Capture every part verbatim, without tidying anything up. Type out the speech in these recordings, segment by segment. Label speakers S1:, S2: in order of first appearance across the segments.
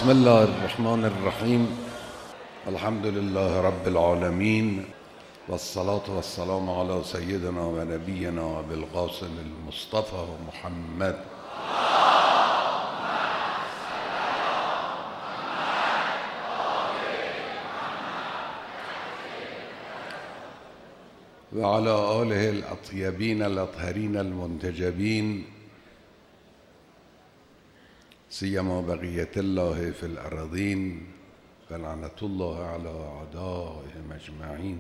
S1: بسم الله الرحمن الرحیم. الحمد لله رب العالمین والصلاة والسلام على سیدنا و نبینا بالقاسم المصطفى محمد. و على آله الاطیبین الاطهرین المنتجبین سیما بقیت الله فی الارضین و لعنة الله علی اعدائهم اجمعین.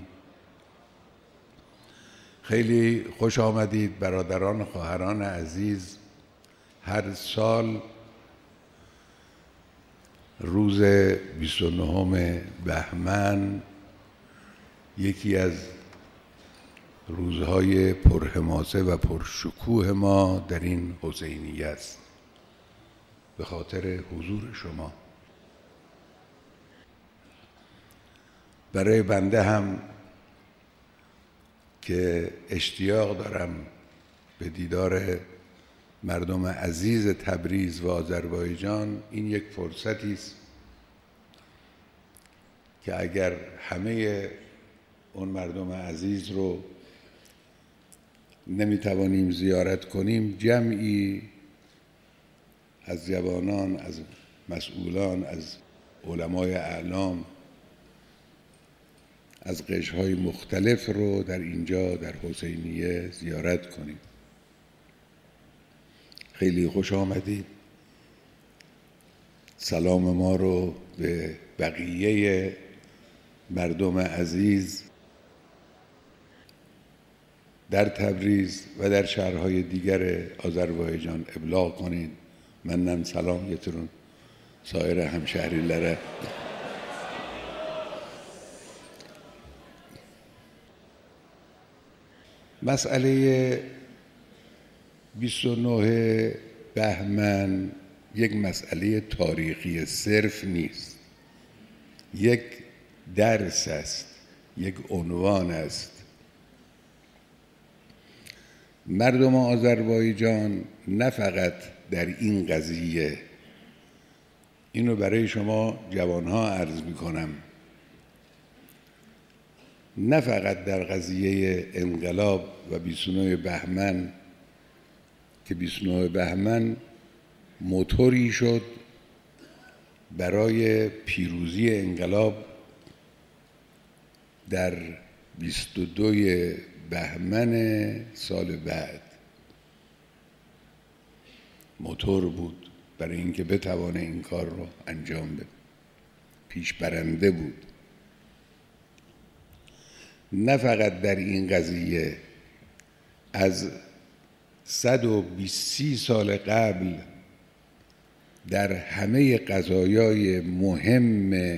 S1: خیلی خوش آمدید برادران و خواهران عزیز. هر سال روز بیست و نهم بهمن یکی از روزهای پرحماسه و پرشکوه ما در این حسینیه است، به خاطر حضور شما. برای بنده هم که اشتیاق دارم به دیدار مردم عزیز تبریز و آذربایجان، این یک فرصتی است که اگر همه اون مردم عزیز رو نمیتوانیم زیارت کنیم، جمعی از جوانان، از مسئولان، از علمای اعلام، از قشرهای مختلف رو در اینجا در حسینیه زیارت کنیم. خیلی خوش آمدید. سلام ما رو به بقیه مردم عزیز در تبریز و در شهرهای دیگر آذربایجان ابلاغ کنید. منم سلام گترون سایر همشهریلere. مسئله بیست و نه بهمن یک مسئله تاریخی صرف نیست، یک درس است، یک عنوان است. مردم آذربایجان نه فقط در این قضیه، اینو برای شما جوانها عرض میکنم، نه فقط در قضیه انقلاب و بیست و نه بهمن که بیست و نه بهمن موتوری شد برای پیروزی انقلاب در بیست و دو بهمن سال بعد، موتور بود برای اینکه بتوانه این کار رو انجام بده، پیش برنده بود. نه فقط در این قضیه، از صد و بیست سال قبل در همه قضایای مهم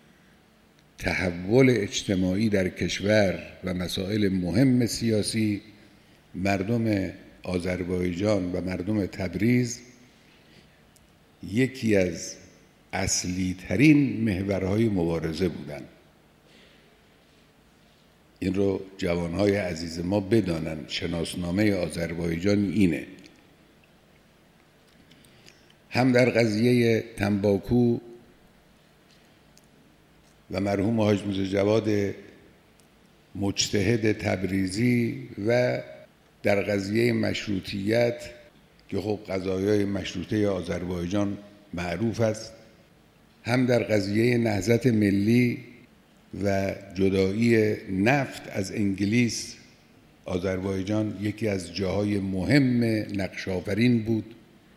S1: تحول اجتماعی در کشور و مسائل مهم سیاسی، مردم آذربایجان و مردم تبریز یکی از اصلی ترین محورهای مبارزه بودند. این رو جوانهای عزیز ما بدانن. شناسنامه آذربایجان اینه. هم در قضیه تنباکو و مرحوم حاج میرزا جواد مجتهد تبریزی و در قضیه مشروطیت که خب قضایای مشروطه آذربایجان معروف است، هم در قضیه نهضت ملی و جدایی نفت از انگلیس، آذربایجان یکی از جاهای مهم نقش آفرین بود،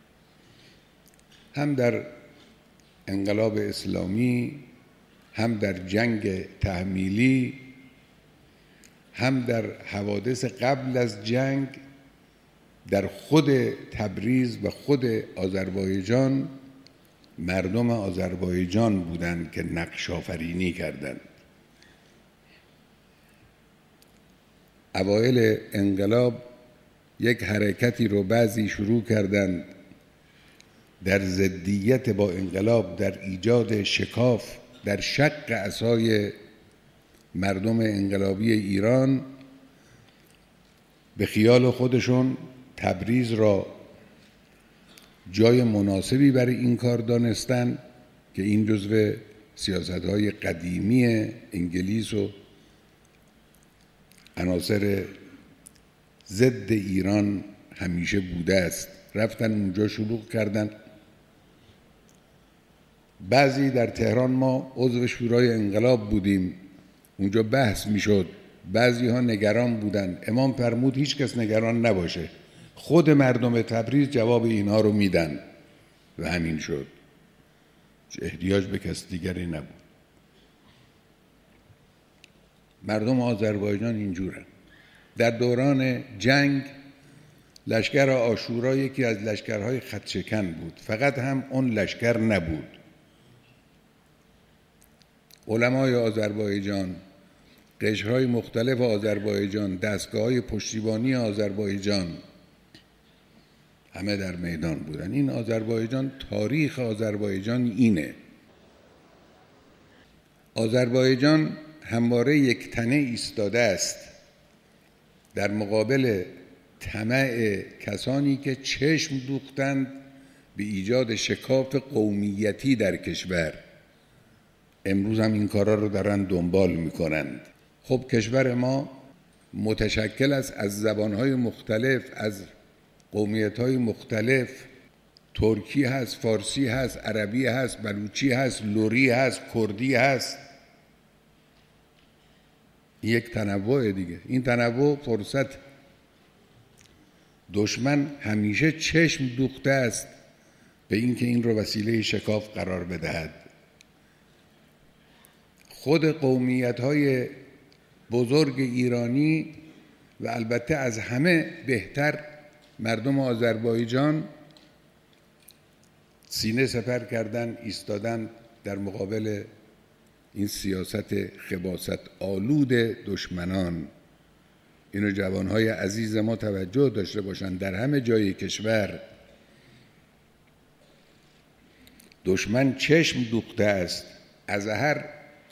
S1: هم در انقلاب اسلامی، هم در جنگ تحمیلی، هم در حوادث قبل از جنگ در خود تبریز و خود آذربایجان مردم آذربایجان بودند که نقش آفرینی کردند. اوایل انقلاب یک حرکتی رو بعضی شروع کردند در ضدیت با انقلاب، در ایجاد شکاف، در شق عصای مردم انقلابی ایران. به خیال خودشون تبریز را جای مناسبی برای این کار دانستند که این جزو سیاست‌های قدیمی انگلیس و عناصر ضد ایران همیشه بوده است. رفتن اونجا شلوغ کردن. بعضی در تهران ما عضو شورای انقلاب بودیم، اونجا بحث میشد، بعضی ها نگران بودن. امام فرمود هیچ کس نگران نباشه، خود مردم تبریز جواب اینها رو میدن و همین شد. احتیاج به کس دیگری نبود. مردم آذربایجان اینجورن. در دوران جنگ لشکر عاشورا یکی از لشکرهای خطشکن بود، فقط هم اون لشکر نبود. علمای آذربایجان، قشرهای مختلف آذربایجان، دستگاه‌های پشتیبانی آذربایجان همه در میدان بودن. این آذربایجان، تاریخ آذربایجان اینه. آذربایجان همواره یک تنه ایستاده است در مقابل طمع کسانی که چشم دوختند به ایجاد شکاف قومیتی در کشور. امروز هم این کارا رو دارن دنبال میکنند. خب کشور ما متشکل است از زبانهای مختلف، از قومیت‌های مختلف. ترکی هست، فارسی هست، عربی هست، بلوچی هست، لری هست، کردی هست. یک تنوع دیگه. این تنوع فرصت. دشمن همیشه چشم دوخته است به اینکه این رو وسیله شکاف قرار بدهد. خود قومیت‌های بزرگ ایرانی و البته از همه بهتر مردم آذربایجان سینه سپر کردن، ایستادن در مقابل این سیاست خباثت آلود دشمنان. اینو جوانهای عزیز ما توجه داشته باشند. در همه جای کشور دشمن چشم دوخته است از هر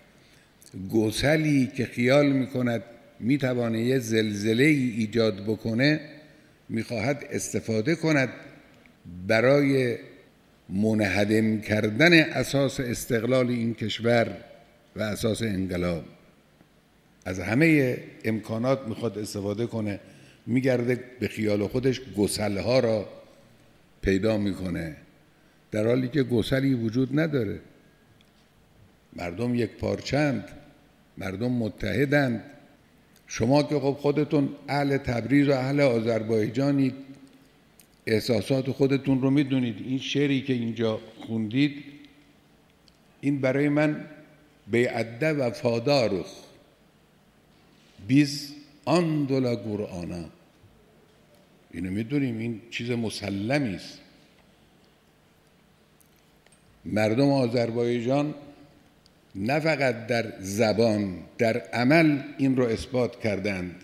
S1: گسلی که خیال میکند میتوانه یه زلزله ای ایجاد بکنه، میخواهد استفاده کند برای منهدم کردن اساس استقلال این کشور و اساس انقلاب. از همه امکانات میخواد استفاده کنه، میگرده به خیال خودش گسلها را پیدا میکنه، در حالی که گسلی وجود نداره. مردم یک پارچند، مردم متحدند. شما که خب خودتون اهل تبریز و اهل آذربایجانید، احساسات خودتون رو میدونید. این شعری که اینجا خوندید این برای من بیعده وفادارخ بیز آن دولا قرآنا. اینو میدونیم، این چیز مسلمی است. مردم آذربایجان نه فقط در زبان، در عمل این رو اثبات کردند.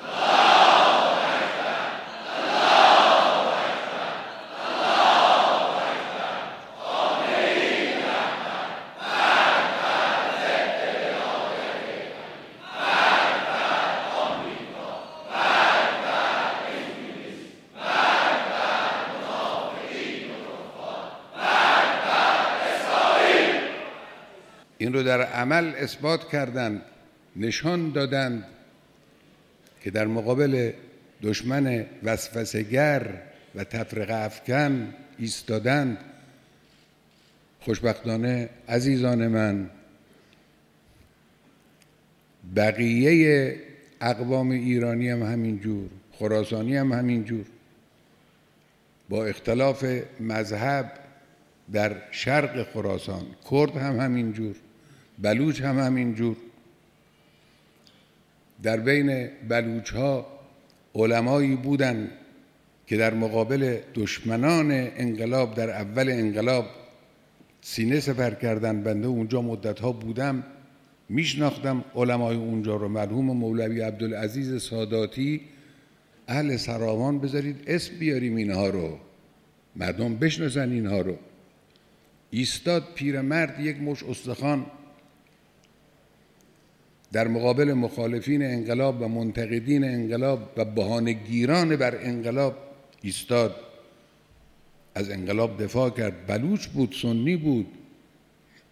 S1: این رو در عمل اثبات کردند، نشان دادند که در مقابل دشمن وسوسه‌گر و تفرقه افکن ایستادند. خوشبختانه عزیزان من، بقیه اقوام ایرانی هم همینجور، خراسانی هم همینجور، با اختلاف مذهب در شرق خراسان، کرد هم همینجور، بلوچ هم همینجور. در بین بلوچ ها علمایی بودند که در مقابل دشمنان انقلاب در اول انقلاب سینه سپر کردند. بنده اونجا مدت ها بودم، میشناختم علمای اونجا رو. مرحوم مولوی عبدالعزیز ساداتی، اهل سراوان، بذارید اسم بیاریم اینها رو، مردم بشناسن اینها رو. ایستاد پیرمرد یک مش استخوان در مقابل مخالفین انقلاب و منتقدین انقلاب و بهانه‌گیران بر انقلاب ایستاد، از انقلاب دفاع کرد. بلوچ بود، سنی بود،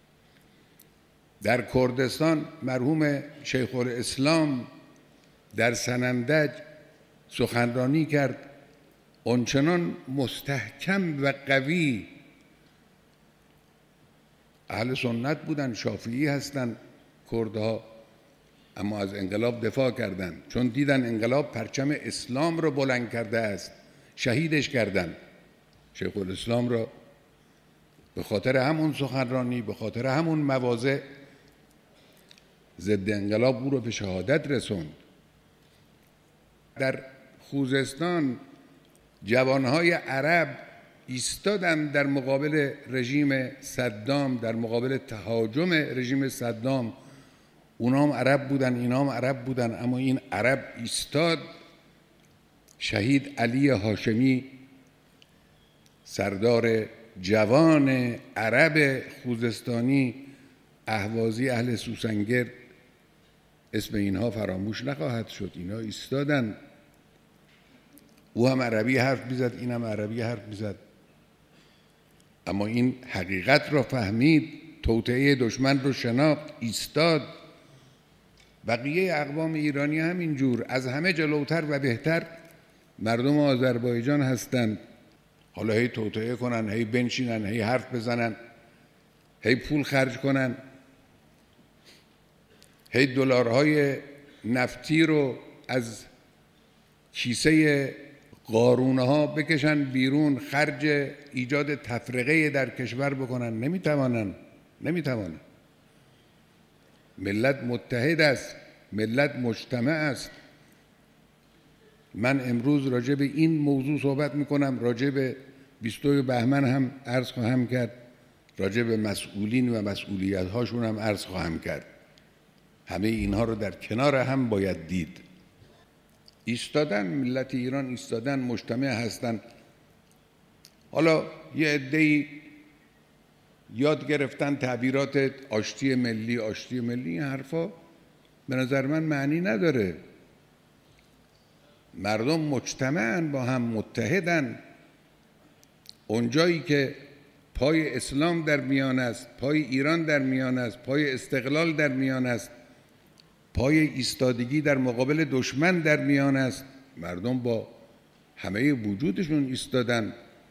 S1: در کردستان مرحوم شیخ الاسلام در سنندج سخنرانی کرد، آنچنان مستحکم و قوی. اهل سنت بودن، شافعی هستن کردها، اما از انقلاب دفاع کردند چون دیدن انقلاب پرچم اسلام رو بلند کرده است، شهیدش کردند. شیخ الاسلام را به خاطر همون سخنرانی، به خاطر همون مواضع ضد انقلاب او رو به شهادت رسوند. در خوزستان جوانهای عرب ایستادند در مقابل رژیم صدام، در مقابل تهاجم رژیم صدام. اونا هم عرب بودن، اینا هم عرب بودن، اما این عرب ایستاد. شهید علی هاشمی، سردار جوان عرب خوزستانی، اهوازی اهل سوسنگر، اسم اینها فراموش نخواهد شد. اینا ایستادن، او هم عربی حرف میزد، این هم عربی حرف میزد، اما این حقیقت را فهمید، توطئه دشمن رو شناخت، ایستاد. بقیه اقوام ایرانی همین جور از همه جلوتر و بهتر مردم آذربایجان هستند. حالا هی توطئه کنن، هی بنشینن، هی حرف بزنن، هی پول خرج کنن، هی دلارهای نفتی رو از کیسه قارونه ها بکشن بیرون، خرج ایجاد تفرقه در کشور بکنن. نمیتوانن، نمیتوانن. ملت متحد است، ملت مجتمع است. من امروز راجع به این موضوع صحبت میکنم، راجع به بیستوی بهمن هم عرض خواهم کرد، راجع به مسئولین و مسئولیت هاشون هم عرض خواهم کرد. همه اینها رو در کنار هم باید دید. ایستادن، ملت ایران ایستادن، مجتمع هستن. حالا یه عده‌ای یاد گرفتن تعبیرات آشتی ملی، آشتی ملی، این حرفا به نظر من معنی نداره. مردم مجتمعن، با هم متحدن. اونجایی که پای اسلام در میان است، پای ایران در میان است، پای استقلال در میان است، پای ایستادگی در مقابل دشمن در میان است، مردم با همه وجودشون ایستادن.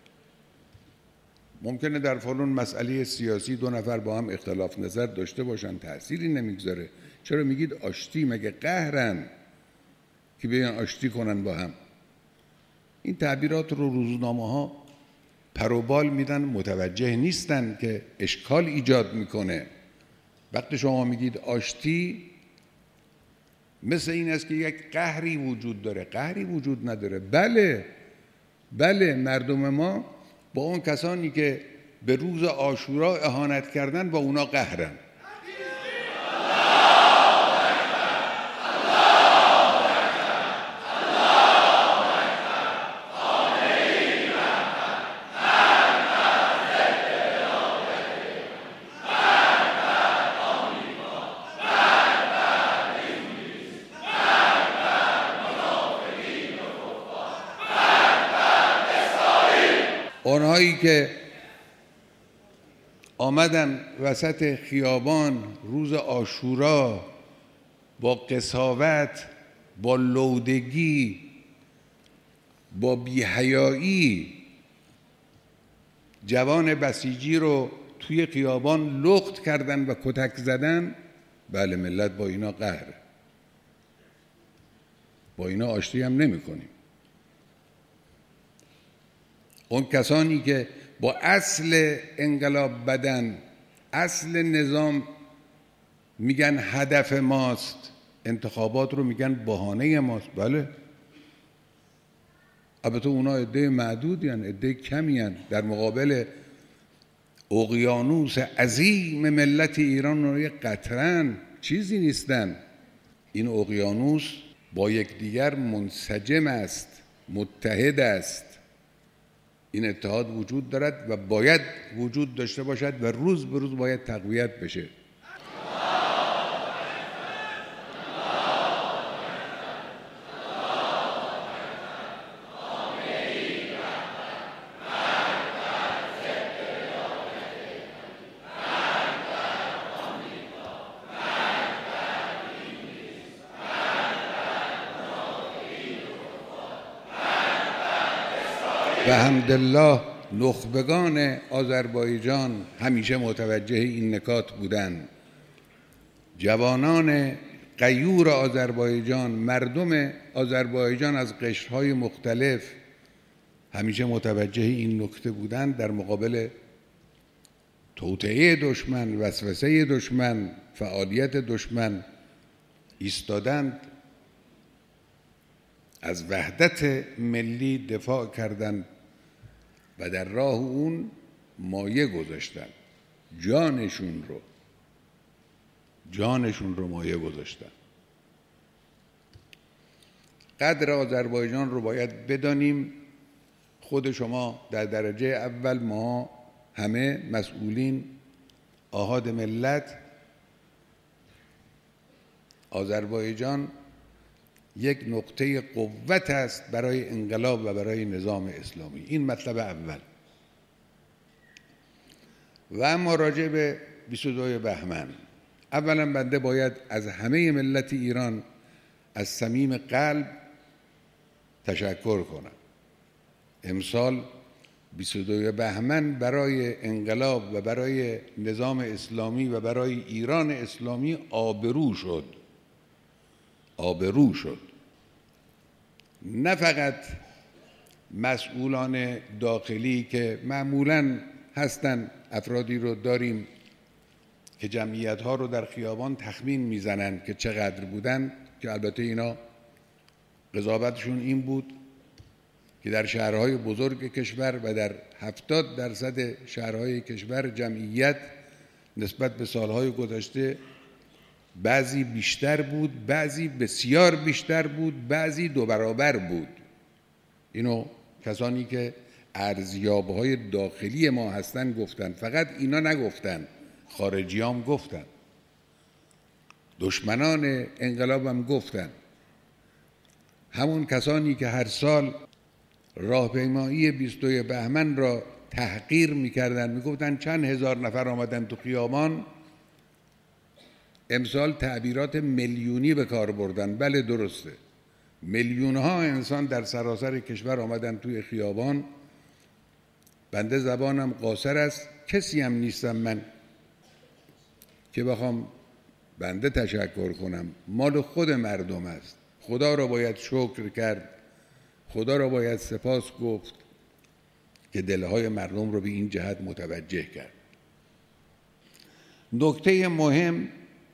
S1: ممکنه در فلان مسئله سیاسی دو نفر با هم اختلاف نظر داشته باشن، تأثیری نمیگذاره. چرا میگید آشتی؟ مگه قهرن که بیان آشتی کنن با هم؟ این تعبیرات رو روزنامه ها پروبال میدن، متوجه نیستن که اشکال ایجاد میکنه. وقتی شما میگید آشتی، مثل این است که یک قهری وجود داره. قهری وجود نداره. بله بله، مردم ما با اون کسانی که به روز عاشورا اهانت کردن با اونا قهرن. اونهایی که آمدن وسط خیابان روز عاشورا با قساوت، با لودگی، با بی‌حیایی جوان بسیجی رو توی خیابان لخت کردن و کتک زدن، بله، ملت با اینا قهره. با اینا آشتی هم نمی کنیم. اون کسانی که با اصل انقلاب بدن، اصل نظام، میگن هدف ماست، انتخابات رو میگن بهانه ماست. بله، البته اونا عده معدودی هن، عده کمی هن در مقابل اقیانوس عظیم ملت ایران و یک قطرن چیزی نیستن. این اقیانوس با یکدیگر منسجم است، متحد است. این اتحاد وجود دارد و باید وجود داشته باشد و روز به روز باید تقویت بشه. و حمدالله نخبگان آذربایجان همیشه متوجه این نکات بودند. جوانان غیور آذربایجان، مردم آذربایجان از قشرهای مختلف همیشه متوجه این نکته بودند، در مقابل توطئه دشمن، وسوسه دشمن، فعالیت دشمن ایستادند، از وحدت ملی دفاع کردند و در راه اون مایه گذاشتند، جانشون رو جانشون رو مایه گذاشتن. قدر آذربایجان رو باید بدانیم. خود شما در درجه اول، ما همه مسئولین، آحاد ملت، آذربایجان یک نقطه قوت است برای انقلاب و برای نظام اسلامی. این مطلب اول. و اما راجع به بیست و دو بهمن، اولا بنده باید از همه ملت ایران از صمیم قلب تشکر کنم. امسال بیست و دو بهمن برای انقلاب و برای نظام اسلامی و برای ایران اسلامی آبرو شد. آبرو شد. نه فقط مسئولان داخلی که معمولاً هستن، افرادی رو داریم که جمعیت‌ها رو در خیابان تخمین میزنن که چقدر بودن، که البته اینا قضاوتشون این بود که در شهرهای بزرگ کشور و در هفتاد درصد شهرهای کشور جمعیت نسبت به سالهای گذشته بعضی بیشتر بود، بعضی بسیار بیشتر بود، بعضی دو برابر بود. اینو کسانی که ارزیاب‌های داخلی ما هستن گفتن. فقط اینا نگفتن، خارجی هم گفتن، دشمنان انقلاب هم گفتن. همون کسانی که هر سال راهپیمایی بیست و دو بهمن را تحقیر میکردن، میگفتن چند هزار نفر آمدن تو خیابان، امسال تعبیرات میلیونی به کار بردن. بله درسته، میلیون ها انسان در سراسر کشور آمدن توی خیابان. بنده زبانم قاصر است، کسی هم نیستم من که بخوام بنده تشکر کنم. مال خود مردم است. خدا را باید شکر کرد، خدا را باید سپاس گفت که دلهای مردم رو به این جهت متوجه کرد. نکته مهم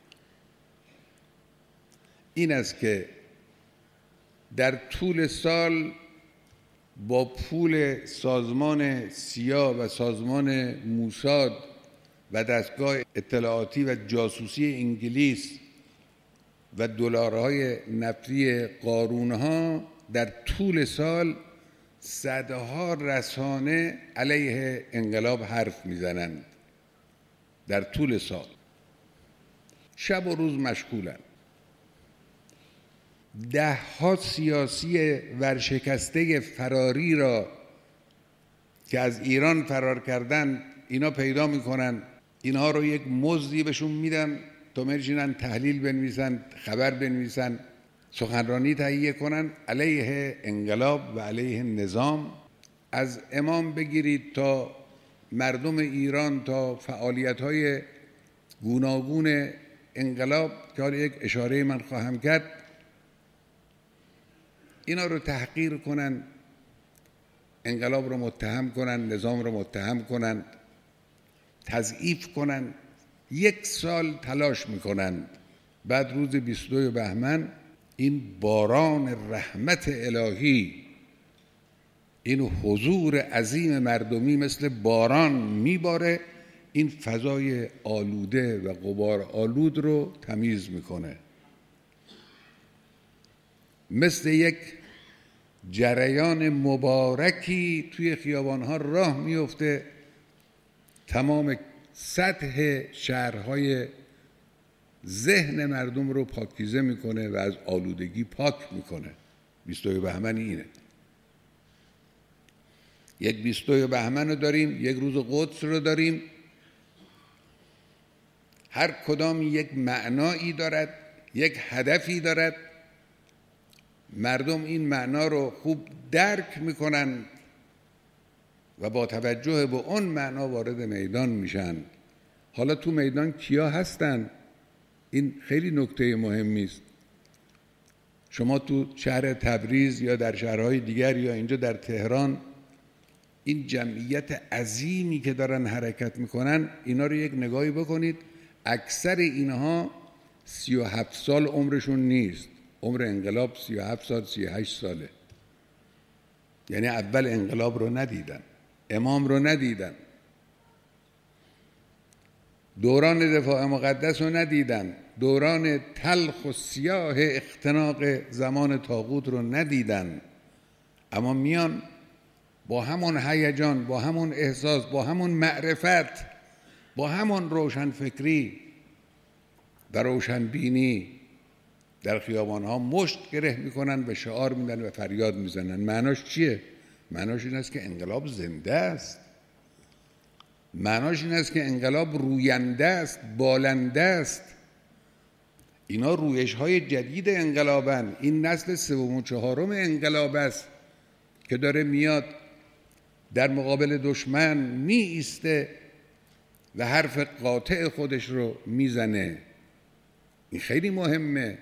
S1: این است که در طول سال با پول سازمان سیا و سازمان موساد و دستگاه اطلاعاتی و جاسوسی انگلیس و دلارهای نفتی قارونها در طول سال صدها رسانه علیه انقلاب حرف میزنند. در طول سال شب و روز مشغولند. ده ها سیاسی ورشکسته فراری را که از ایران فرار کردن اینا پیدا میکنن، اینها رو یک مزدی بهشون میدن تا میشینن تحلیل بنویسن، خبر بنویسن، سخنرانی تهیه کنن علیه انقلاب و علیه نظام. از امام بگیرید تا مردم ایران، تا فعالیت‌های گوناگون انقلاب که حالا یک اشاره من خواهم کرد، اینا رو تحقیر کنن، انقلاب رو متهم کنن، نظام رو متهم کنن، تضعیف کنن. یک سال تلاش میکنن، بعد روز بیست و دو بهمن این باران رحمت الهی، این حضور عظیم مردمی مثل باران میباره، این فضای آلوده و غبار آلود رو تمیز میکنه. مثل یک جریان مبارکی توی خیابانها راه میفته، تمام سطح شهرهای ذهن مردم رو پاکیزه میکنه و از آلودگی پاک میکنه. بیست و دو بهمن اینه. یک بیست و دو بهمن رو داریم، یک روز قدس رو داریم، هر کدام یک معنایی دارد، یک هدفی دارد. مردم این معنا رو خوب درک میکنن و با توجه به اون معنا وارد میدان میشن. حالا تو میدان کیا هستن؟ این خیلی نکته مهمی است. شما تو شهر تبریز یا در شهرهای دیگر یا اینجا در تهران این جمعیت عظیمی که دارن حرکت میکنن، اینا رو یک نگاهی بکنید. اکثر اینها سی و هفت سال عمرشون نیست. عمر انقلاب سی و هفت سال، سی و هشت ساله. یعنی اول انقلاب رو ندیدن، امام رو ندیدن، دوران دفاع مقدس رو ندیدن، دوران تلخ و سیاه اختناق زمان طاغوت رو ندیدن، اما میان با همون هیجان، با همون احساس، با همون معرفت، با همون روشنفکری و روشنبینی در خیابانها مشت گره میکنن و شعار میدن و فریاد میزنن. معناش چیه؟ معناش این است که انقلاب زنده است. معناش این است که انقلاب روینده است، بالنده است. اینا رویش های جدید انقلابن. این نسل سوم و چهارم انقلاب است که داره میاد در مقابل دشمن می ایسته و حرف قاطع خودش رو میزنه. این خیلی مهمه.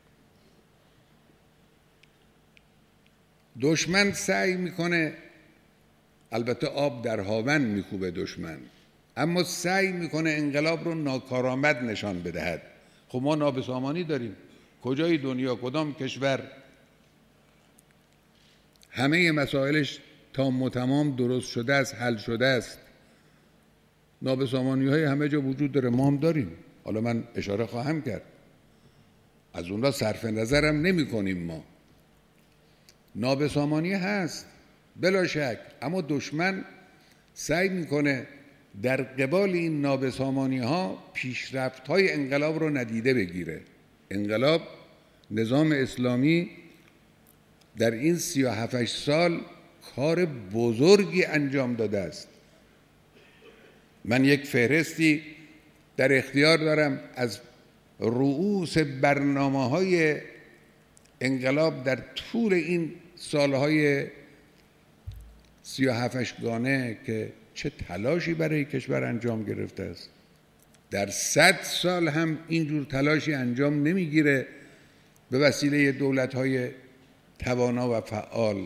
S1: دشمن سعی میکنه، البته آب در هاون میکوبه دشمن، اما سعی میکنه انقلاب رو ناکارآمد نشان بدهد. خب ما نابسامانی داریم. کجای دنیا، کدام کشور همه مسائلش تام و تمام درست شده است، حل شده است؟ نابسامانی های همه جا وجود داره، ما هم داریم. حالا من اشاره خواهم کرد، از اون را صرف نظرم نمی کنیم. ما نابسامانی هست بلا شک، اما دشمن سعی میکنه در قبال این نابسامانی ها پیشرفت های انقلاب رو ندیده بگیره. انقلاب، نظام اسلامی در این سی و هفت سال کار بزرگی انجام داده است. من یک فهرستی در اختیار دارم از رؤوس برنامه های انقلاب در طول این سالهای سی و هفتش گانه که چه تلاشی برای کشور انجام گرفته است. در صد سال هم اینجور تلاشی انجام نمیگیره به وسیله دولت‌های توانا و فعال.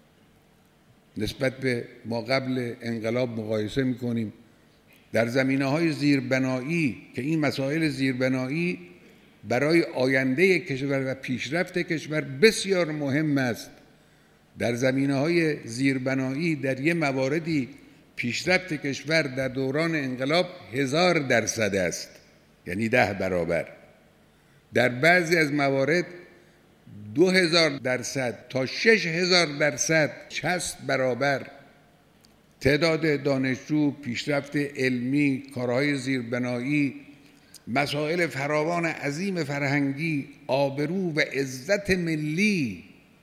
S1: نسبت به ما قبل انقلاب مقایسه میکنیم، در زمینه‌های زیربنایی که این مسائل زیربنایی برای آینده کشور و پیشرفت کشور بسیار مهم است. در زمینه‌های زیربنایی در یه مواردی پیشرفت کشور در دوران انقلاب هزار درصد است، یعنی ده برابر. در بعضی از موارد دو هزار درصد تا شش هزار درصد، شصت برابر. تعداد دانشجو، پیشرفت علمی، کارهای زیربنایی، مسائل فراوان عظیم فرهنگی، آبرو و عزت ملی،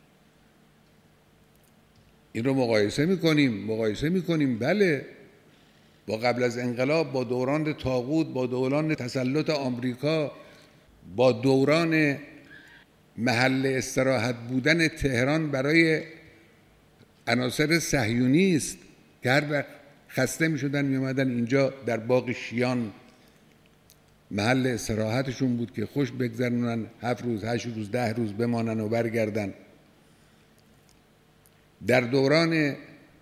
S1: این رو مقایسه میکنیم مقایسه میکنیم بله، با قبل از انقلاب، با دوران طاغوت، با دوران تسلط آمریکا، با دوران محل استراحت بودن تهران برای عناصر صهیونیست که هر وقت خسته می شدن می اومدن اینجا در باغ شیان محل استراحتشون بود که خوش بگذرونن، هفت روز، هشت روز، ده روز بمانن و برگردن. در دوران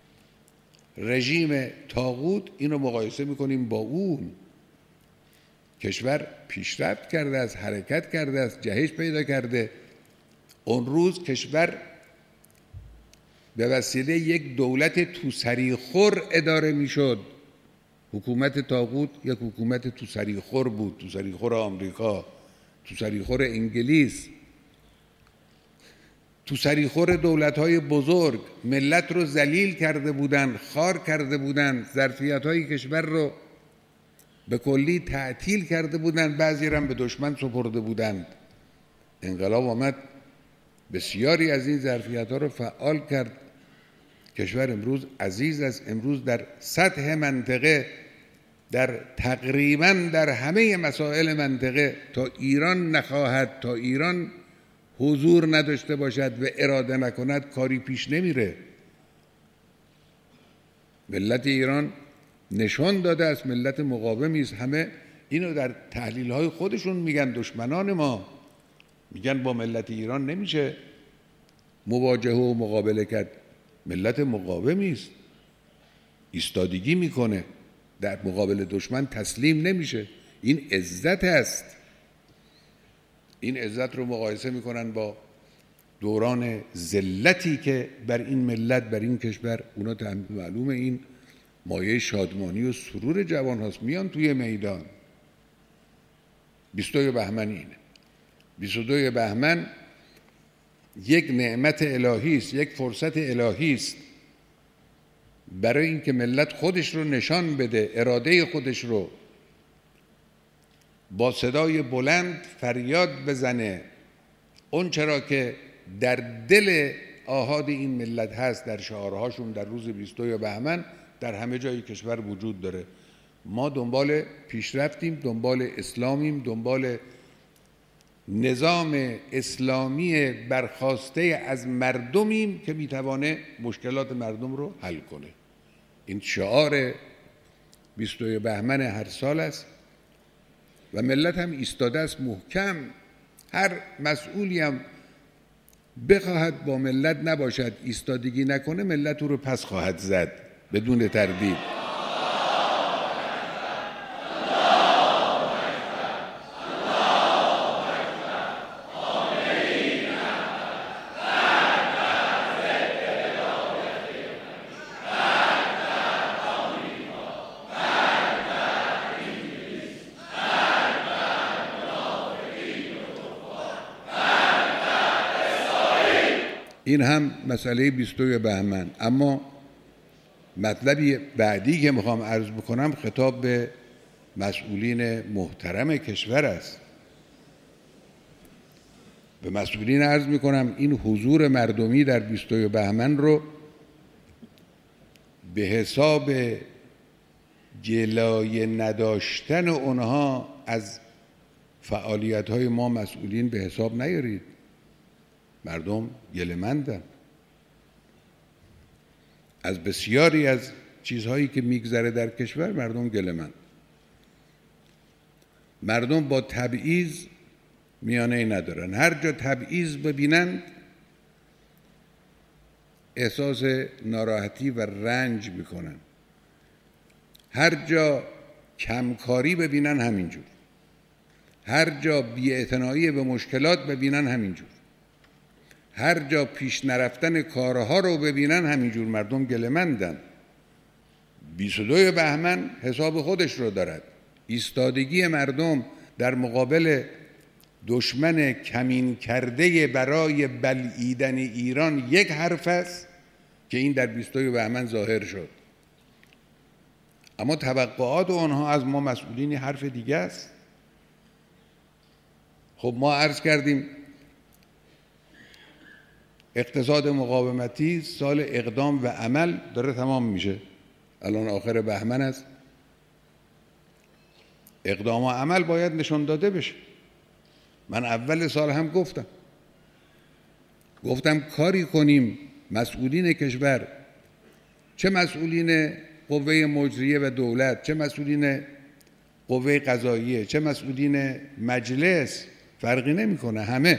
S1: رژیم طاغوت اینو مقایسه میکنیم با اون. کشور پیشرفت کرده است، حرکت کرده است، جهش پیدا کرده. اون روز کشور به وسیله یک دولت توسریخور اداره میشد. حکومت طاغوت یک حکومت توسریخور بود، توسریخور آمریکا، توسریخور انگلیس، توسریخور دولت‌های بزرگ. ملت رو ذلیل کرده بودند، خوار کرده بودند، ظرفیت‌های کشور رو به کلی تعطیل کرده بودند، بعضی هم به دشمن سپرده بودند. انقلاب آمد بسیاری از این ظرفیت‌ها رو فعال کرد. کشور امروز عزیز است. امروز در سطح منطقه، در تقریباً در همه مسائل منطقه، تا ایران نخواهد، تا ایران حضور نداشته باشد و اراده نکند، کاری پیش نمیره. ملت ایران نشان داده است ملت مقاومی است. همه اینو در تحلیل‌های خودشون میگن، دشمنان ما میگن با ملت ایران نمیشه مواجهه و مقابله کرد. ملت مقاومی است، ایستادگی میکنه، در مقابل دشمن تسلیم نمیشه. این عزت است. این عزت رو مقایسه میکنن با دوران ذلتی که بر این ملت، بر این کشور، اونا معلومه این مایه شادمانی و سرور جوان هاست، میان توی میدان. بیست و دو بهمن اینه. بیست و دو بهمن یک نعمت الهی است، یک فرصت الهی است برای اینکه ملت خودش رو نشان بده، اراده خودش رو با صدای بلند فریاد بزنه. اون چرا که در دل آحاد این ملت هست، در شعارهاشون در روز بیست و دو بهمن در همه جای کشور وجود داره. ما دنبال پیشرفتیم، دنبال اسلامیم، دنبال نظام اسلامی برخواسته از مردمیم که میتوانه مشکلات مردم رو حل کنه. این شعار بیست و دو بهمن هر سال است و ملت هم ایستاده است محکم. هر مسئولی هم بخواهد با ملت نباشد، ایستادگی نکنه، ملت او رو پس خواهد زد بدون تردید. این هم مسئله بیست و دو بهمن. اما مطلبی بعدی که میخوام عرض بکنم خطاب به مسئولین محترم کشور است. به مسئولین عرض میکنم این حضور مردمی در بیست و دو بهمن رو به حساب جلای نداشتن اونها از فعالیت‌های ما مسئولین به حساب نیارید. مردم گله‌مندن از بسیاری از چیزهایی که میگذره در کشور. مردم گله‌مند، مردم با تبعیض میانه‌ای ندارن. هر جا تبعیض ببینن احساس ناراحتی و رنج میکنن. هر جا کمکاری ببینن همینجور. هر جا بی‌اعتنایی به مشکلات ببینن همینجور. هر جا پیش نرفتن کارها رو ببینن همینجور. مردم گله‌مندن. بیست و دو بهمن حساب خودش رو دارد. ایستادگی مردم در مقابل دشمن کمین کرده برای بلعیدن ایران یک حرف است که این در بیست و دو بهمن ظاهر شد. اما توقعات آنها از ما مسئولین حرف دیگه است. خب ما عرض کردیم اقتصاد مقاومتی سال اقدام و عمل داره تمام میشه. الان آخر بهمن است. اقدام و عمل باید نشان داده بشه. من اول سال هم گفتم گفتم کاری کنیم مسئولین کشور، چه مسئولین قوه مجریه و دولت، چه مسئولین قوه قضاییه، چه مسئولین مجلس، فرقی نمیکنه، همه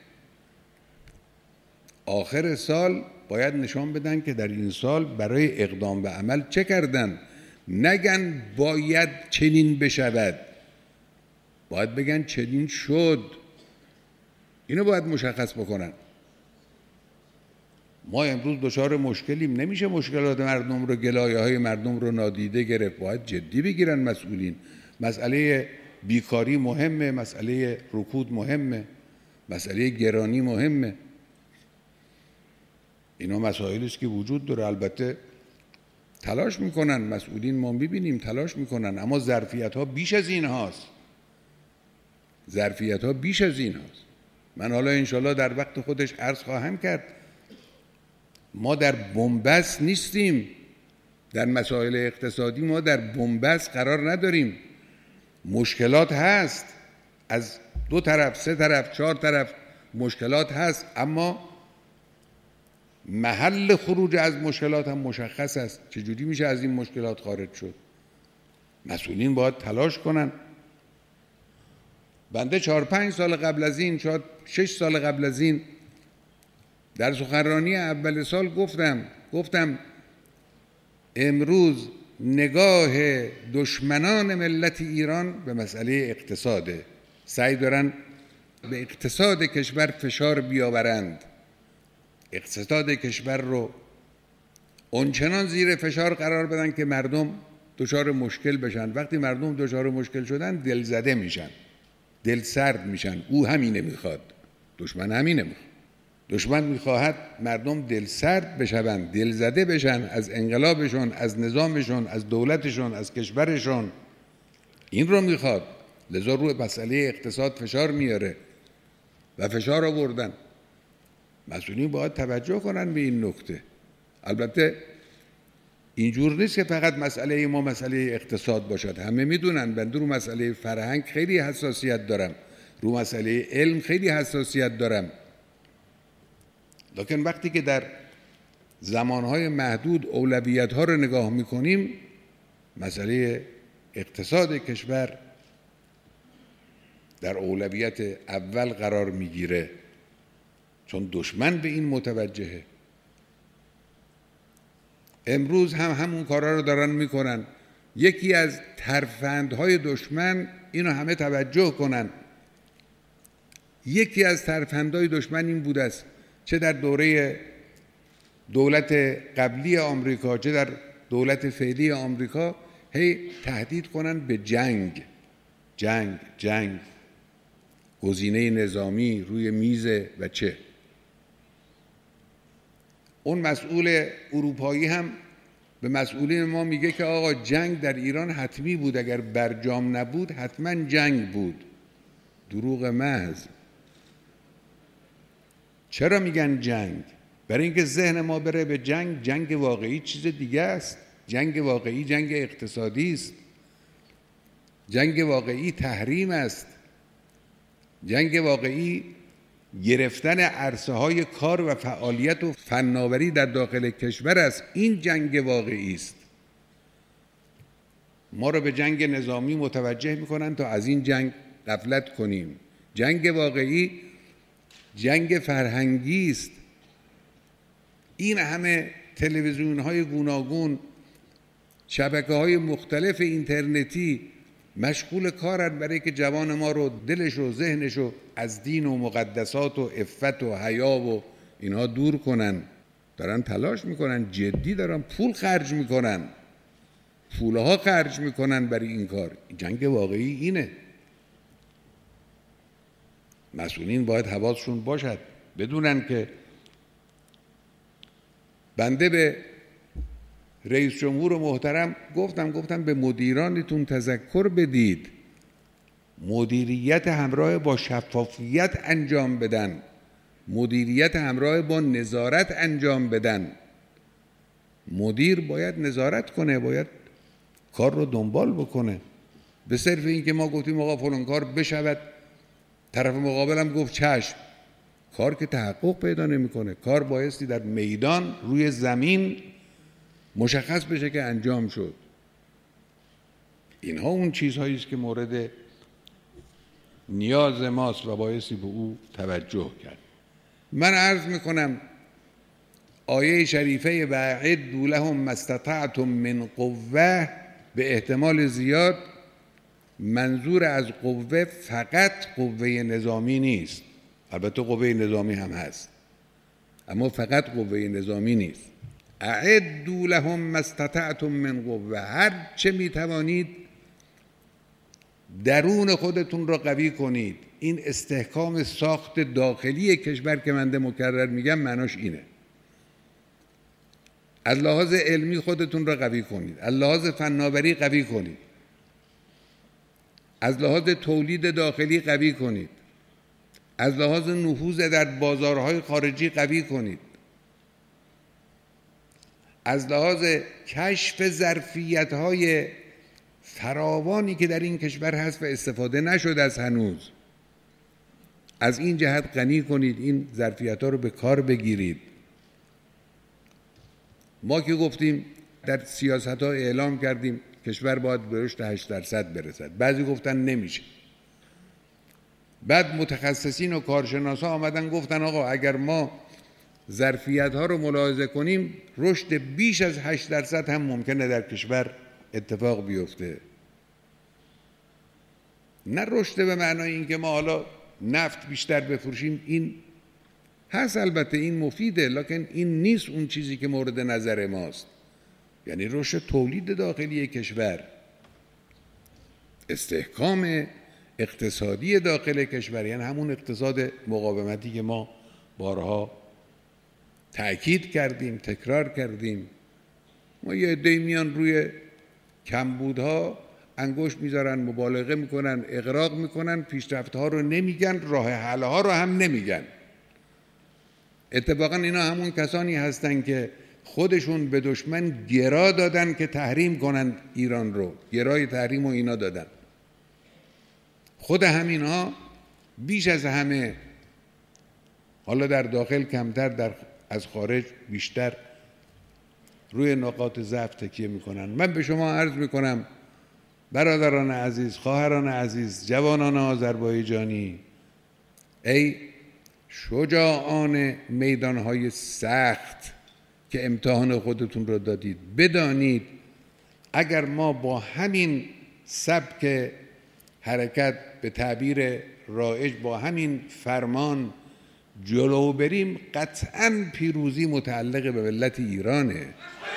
S1: آخر سال باید نشان بدن که در این سال برای اقدام و عمل چه کردن. نگن باید چنین بشود، باید بگن چنین شد. اینو باید مشخص بکنن. ما امروز دچار مشکلیم، نمیشه مشکلات مردم رو، گلایه های مردم رو نادیده گرفت. باید جدی بگیرن مسئولین. مسئله بیکاری مهمه، مسئله رکود مهمه، مسئله گرانی مهمه. اینا مسائلی است که وجود داره. البته تلاش میکنن مسئولین، ما میبینیم تلاش میکنن، اما ظرفیت ها بیش از این هاست. ظرفیت ها بیش از این هاست. من حالا انشالله در وقت خودش عرض خواهم کرد. ما در بنبست نیستیم. در مسائل اقتصادی ما در بنبست قرار نداریم. مشکلات هست، از دو طرف، سه طرف، چهار طرف مشکلات هست، اما محل خروج از مشکلات هم مشخص است. چجوری میشه از این مشکلات خارج شد؟ مسئولین باید تلاش کنن. بنده چهار پنج سال قبل از این، شاید شش سال قبل از این، در سخنرانی اول سال گفتم گفتم امروز نگاه دشمنان ملت ایران به مسئله اقتصاده. سعی دارن به اقتصاد کشور فشار بیاورند، اقتصاد کشور رو اونچنان زیر فشار قرار بدن که مردم دچار مشکل بشن. وقتی مردم دچار مشکل شدن دلزده میشن، دل سرد میشن. او همینه میخواد، دشمن همینه میخواد. دشمن میخواهد مردم دل سرد بشن، دلزده بشن از انقلابشون، از نظامشون، از دولتشون، از کشورشون. این رو میخواد. لذا روی مسئله اقتصاد فشار میاره و فشار آوردن. مسئولین باید توجه کنن به این نکته. البته اینجور نیست که فقط مسئله ما مسئله اقتصاد باشد. همه میدونن بنده رو مسئله فرهنگ خیلی حساسیت دارم، رو مسئله علم خیلی حساسیت دارم. لکن وقتی که در زمانهای محدود اولویت‌ها رو نگاه میکنیم، مسئله اقتصاد کشور در اولویت اول قرار میگیره، چون دشمن به این متوجهه. امروز هم همون کارا رو دارن میکنن. یکی از ترفندهای دشمن، اینو همه توجه کنن، یکی از ترفندهای دشمن این بوده است، چه در دوره دولت قبلی آمریکا چه در دولت فعلی آمریکا، هی تهدید کنن به جنگ جنگ جنگ گزینه نظامی روی میز و چه. اون مسئول اروپایی هم به مسئولین ما میگه که آقا جنگ در ایران حتمی بود، اگر برجام نبود حتما جنگ بود. دروغ محض. چرا میگن جنگ؟ برای اینکه ذهن ما بره به جنگ. جنگ واقعی چیز دیگه است. جنگ واقعی جنگ اقتصادی است. جنگ واقعی تحریم است. جنگ واقعی گرفتن عرصه های کار و فعالیت و فناوری در داخل کشور است. این جنگ واقعی است. ما رو به جنگ نظامی متوجه میکنن تا از این جنگ غفلت کنیم. جنگ واقعی جنگ فرهنگی است. این همه تلویزیون های گوناگون، شبکه های مختلف اینترنتی مشغول کارن برای که جوان ما رو، دلش و ذهنش رو از دین و مقدسات و عفت و حیا و اینها دور کنن. دارن تلاش میکنن، جدی دارن پول خرج میکنن، پولها خرج میکنن برای این کار. جنگ واقعی اینه. مسئولین باید حواسشون باشد، بدونن که بنده به رئیس جمهور محترم گفتم گفتم به مدیرانتون تذکر بدید مدیریت همراه با شفافیت انجام بدن، مدیریت همراه با نظارت انجام بدن. مدیر باید نظارت کنه، باید کار رو دنبال بکنه. به صرف این که ما گفتیم آقا فلان کار بشود، طرف مقابلم گفت چشم، کار که تحقق پیدا نمیکنه. کار بایستی در میدان روی زمین مشخص بشه که انجام شد. اینها اون چیزهایی است که مورد نیاز ماست و بایستی به او توجه کرد. من عرض میکنم آیه شریفه وَأَعِدُّوا لَهُم مَّا اسْتَطَعْتُم مِّن قُوَّةٍ به احتمال زیاد منظور از قوه فقط قوه نظامی نیست. البته قوه نظامی هم هست، اما فقط قوه نظامی نیست. اعدوا لهم ما استطعتم من قوه، هر چه میتوانید درون خودتون را قوی کنید. این استحکام ساخت داخلی کشور که من مکرر میگم معناش اینه. از لحاظ علمی خودتون را قوی کنید، از لحاظ فناوری قوی کنید، از لحاظ تولید داخلی قوی کنید، از لحاظ نفوذ در بازارهای خارجی قوی کنید، از لحاظ کشف ظرفیت‌های فراوانی که در این کشور هست و استفاده نشده از هنوز، از این جهت غنی کنید، این ظرفیت‌ها رو به کار بگیرید. ما که گفتیم در سیاست ها اعلام کردیم کشور باید به رشد هشت درصد برسد، بعضی گفتن نمیشه. بعد متخصصین و کارشناسا آمدن گفتن آقا اگر ما ظرفیت ها رو ملاحظه کنیم رشد بیش از هشت درصد هم ممکنه در کشور اتفاق بیفته. نه رشد به معنای اینکه ما حالا نفت بیشتر بفروشیم، این هست البته، این مفیده، لکن این نیست اون چیزی که مورد نظر ماست. یعنی رشد تولید داخلی کشور، استحکام اقتصادی داخل کشور، یعنی همون اقتصاد مقاومتی که ما بارها تأکید کردیم، تکرار کردیم. ما یه عده‌ای میان روی کمبودها انگشت میذارن، مبالغه میکنن، اغراق میکنن، پیشرفت‌ها رو نمیگن، راه حل‌ها رو هم نمیگن. اتفاقا اینا همون کسانی هستن که خودشون به دشمن گرا دادن که تحریم کنند ایران رو، گرای تحریم رو اینا دادن. خود همینها بیش از همه، حالا در داخل کمتر، در از خارج بیشتر، روی نقاط ضعف تکیه میکنن. من به شما عرض میکنم برادران عزیز، خواهران عزیز، جوانان آذربایجانی، ای شجاعان میدانهای سخت که امتحان خودتون رو دادید، بدانید اگر ما با همین سبک حرکت، به تعبیر رایج با همین فرمان جلو بریم، قطعاً پیروزی متعلق به ملت ایرانه.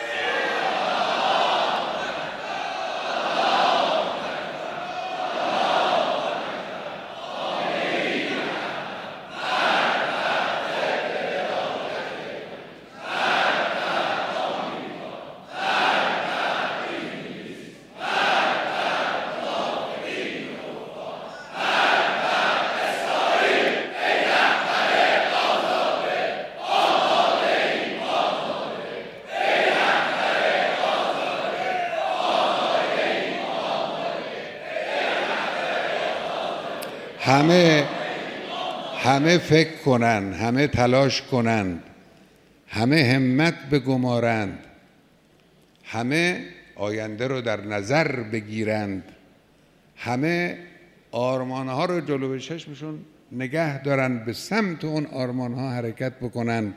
S1: همه همه فکر کنند، همه تلاش کنند، همه همت بگمارند، همه آینده رو در نظر بگیرند، همه آرمانها رو جلو چشمشون نگه دارن، به سمت اون آرمانها حرکت بکنن،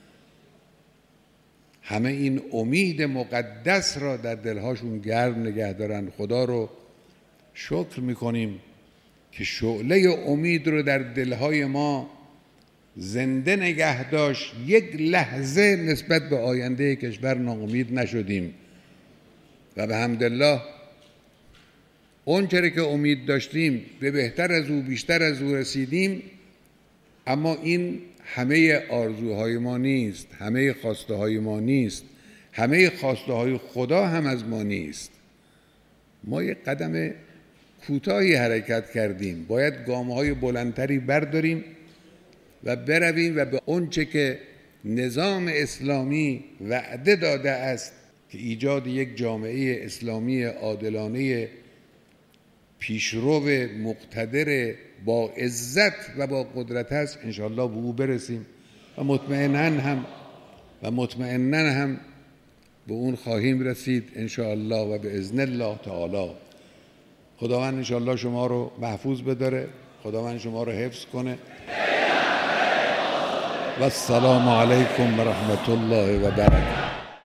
S1: همه این امید مقدس را در دلهاشون گرم نگه دارن. خدا رو شکر میکنیم که شعله امید رو در دلهای ما زنده نگه داشت. یک لحظه نسبت به آینده کشور ناامید نشدیم و به حمدالله اون چیزی که امید داشتیم به بهتر از او، بیشتر از او رسیدیم. اما این همه آرزوهای ما نیست، همه خواسته های ما نیست، همه خواسته های خدا هم از ما نیست. ما یک قدم کوتاهی حرکت کردیم، باید گام‌های بلندتری برداریم و برویم و به اونچه که نظام اسلامی وعده داده است که ایجاد یک جامعه اسلامی عادلانه پیشرو مقتدر با عزت و با قدرت است، انشاءالله به او برسیم و مطمئناً هم و مطمئناً هم به اون خواهیم رسید انشاءالله و به اذن الله تعالی. خداوند انشاءالله شما رو محفوظ بداره، خداوند شما رو حفظ کنه. و السلام علیکم و رحمت الله و برکاته.